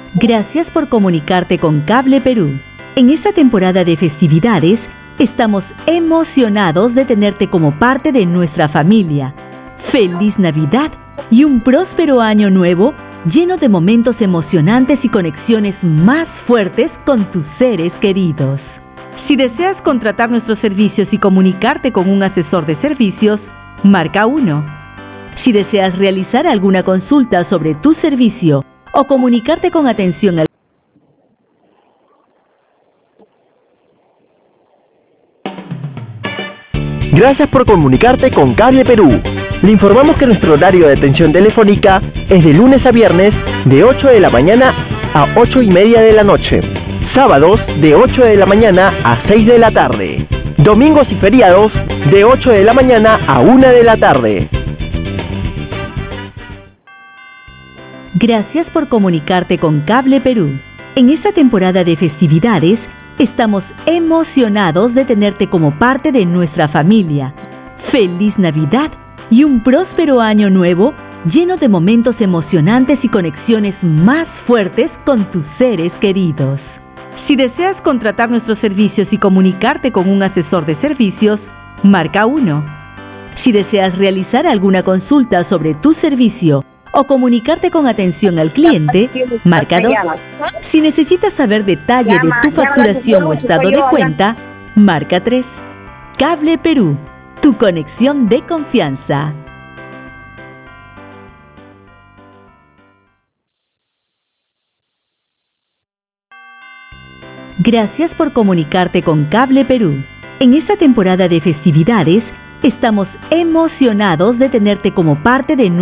Gracias por comunicarte con Cable Perú. En esta temporada de festividades, estamos emocionados de tenerte como parte de nuestra familia. ¡Feliz Navidad y un próspero año nuevo lleno de momentos emocionantes y conexiones más fuertes con tus seres queridos! Si deseas contratar nuestros servicios y comunicarte con un asesor de servicios, marca 1. Si deseas realizar alguna consulta sobre tu servicio o comunicarte con atención al Gracias por comunicarte con Cable Perú. Le informamos que nuestro horario de atención telefónica es de lunes a viernes de 8 de la mañana a 8:30 de la noche. Sábados de 8 de la mañana a 6 de la tarde. Domingos y feriados de 8 de la mañana a 1 de la tarde. Gracias por comunicarte con Cable Perú. En esta temporada de festividades, estamos emocionados de tenerte como parte de nuestra familia. ¡Feliz Navidad y un próspero año nuevo lleno de momentos emocionantes y conexiones más fuertes con tus seres queridos! Si deseas contratar nuestros servicios y comunicarte con un asesor de servicios, marca 1. Si deseas realizar alguna consulta sobre tu servicio o comunicarte con atención al cliente, marca 2. Si necesitas saber detalle de tu facturación o estado de cuenta, marca 3. Cable Perú, tu conexión de confianza. Gracias por comunicarte con Cable Perú. En esta temporada de festividades, estamos emocionados de tenerte como parte de